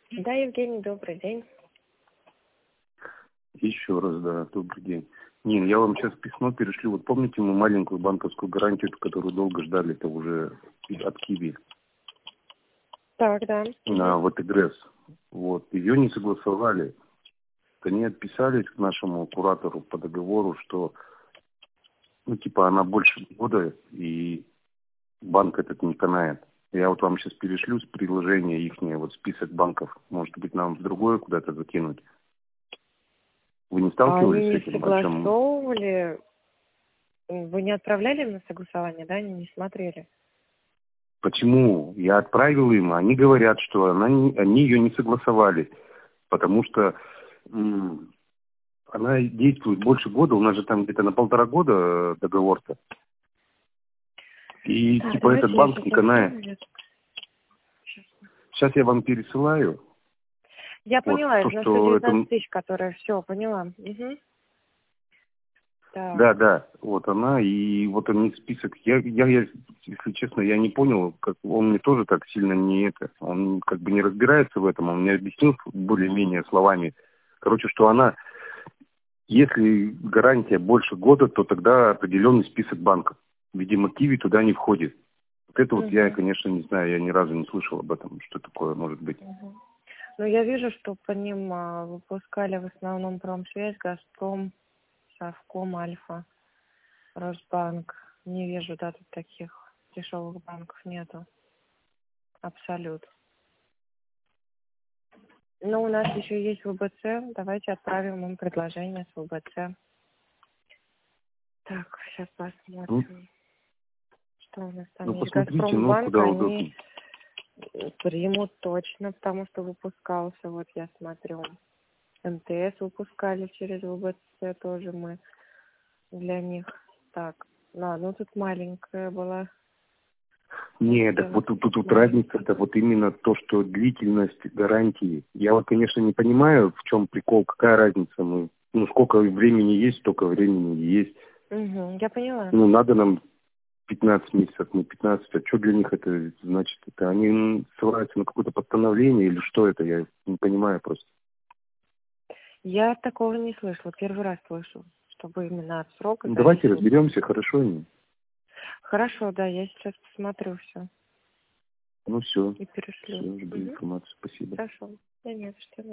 Да, Евгений, добрый день. Еще раз, да, добрый день. Нин, я вам сейчас письмо перешлю. Вот помните мы маленькую банковскую гарантию, которую долго ждали, это уже от Киви Так, да. на ВТГРС. Вот, ее не согласовали. Они отписались к нашему куратору по договору, что, ну, типа, она больше года, и банк этот не канает. Я вот вам сейчас перешлю с приложения ихнее, вот список банков. Может быть, нам в другое куда-то закинуть. Вы не А они сталкивались с не этим? О чем? согласовывали? Вы не отправляли им на согласование, да? Они не смотрели? Почему? Я отправил им, а они говорят, что они ее не согласовали, потому что она действует больше года, у нас же там где-то на 1,5 года договор-то. И Так, типа этот давайте я банк сейчас не канает. открою. Сейчас я вам пересылаю. Я Вот поняла, то, это на что 119 это... тысяч, которая все, поняла. Угу. Так. Да, да, вот она, и вот они список. Если честно, я не понял, как он мне тоже так сильно не это. Он как бы не разбирается в этом, он мне объяснил более-менее словами. Короче, что она, если гарантия больше года, то тогда определенный список банков. Видимо, Киви туда не входит. Вот это вот я, Угу. конечно, не знаю, я ни разу не слышал об этом, что такое может быть. Угу. Ну, я вижу, что по ним выпускали в основном Промсвязь, Газпром, Совком, Альфа, Росбанк. Не вижу, да, тут таких дешевых банков нету. Абсолют. Ну, у нас еще есть ВБЦ. Давайте отправим им предложение с ВБЦ. Так, сейчас Ну, посмотрим, что у нас там ну есть. посмотрите, ну, Газпромбанк, куда они удобно. примут точно, потому что выпускался, вот я смотрю. МТС выпускали через ВБЦ тоже мы для них. Так, ну тут маленькая была. Нет, так вот тут разница, это вот именно то, что длительность гарантии. Я вот, конечно, не понимаю, в чем прикол, какая разница. Ну, сколько времени есть, столько времени и есть. Угу, я поняла. Ну, надо нам 15 месяцев, не 15. А что для них это значит? Это они ссылаются на какое-то постановление или что это? Я не понимаю просто. Я такого не слышала, первый раз слышу, чтобы именно от срока Ну, давайте зависел. разберемся, хорошо? Хорошо, да, я сейчас посмотрю все Ну, все. и перешлю. Все, жду Угу. информацию. Спасибо. Хорошо. Да нет, что